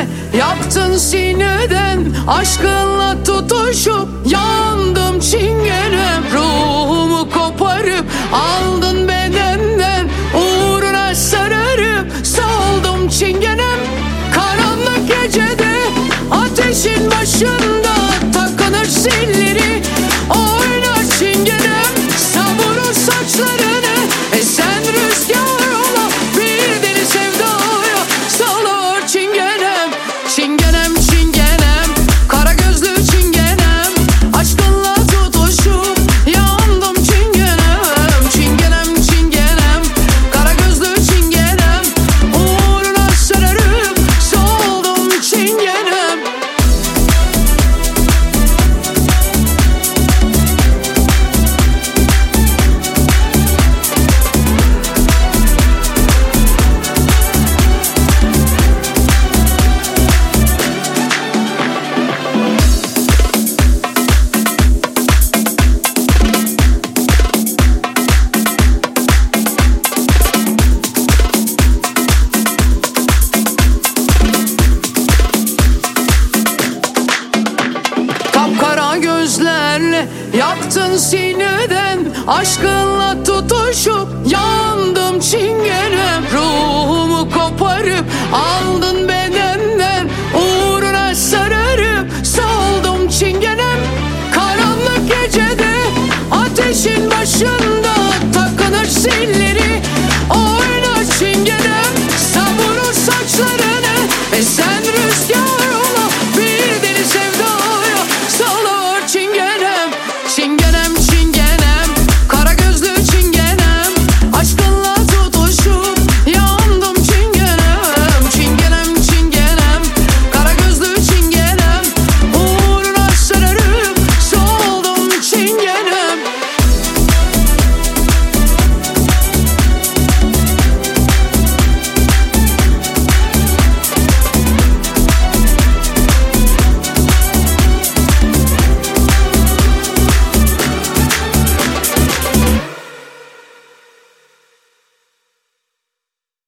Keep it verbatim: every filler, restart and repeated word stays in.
gözlerle yaktın sineden, aşkınla tutuşup yandım çingenem. Ruhumu koparıp aldın bedenden, uğruna sararıp soldum çingenem. Karanlık gecede ateşin başında takınır zilleri, oynar çingenem. Savurur saçlarını esen rüzgar ola, bir deli sevdaya salır çingenem. Çingenem çingenem, kara gözlü çingenem, aşkınla tutuşup yandım çingenem. Çingenem çingenem, kara gözlü çingenem, uğruna sararıp soldum çingenem. Kapkara gözlerle yaktın sineden, aşkınla tutuşup yandım çingenem. Ruhumu koparıp aldın